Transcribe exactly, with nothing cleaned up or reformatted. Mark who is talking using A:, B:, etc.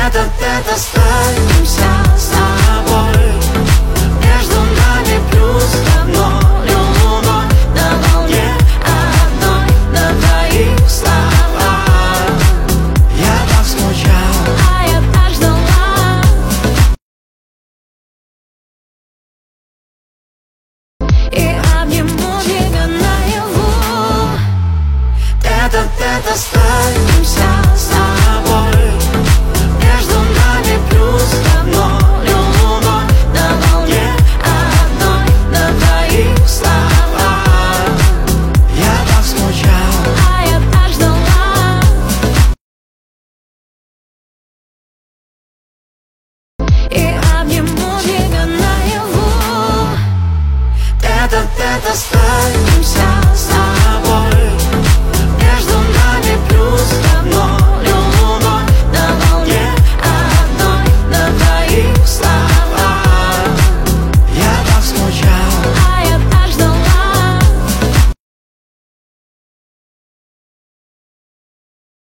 A: Этот, это останемся с тобой. Между нами плюс одно, любовь на волне одной, на твоих словах. Я так скучал,
B: а я так ждала. И обниму тебя наяву.
A: этот, это останемся с тобой. Между нами плюс одно, любовь на волне одной, на твоих словах. Я так скучал,
B: А я так ждала. И обниму тебя наяву.
A: этот, это останемся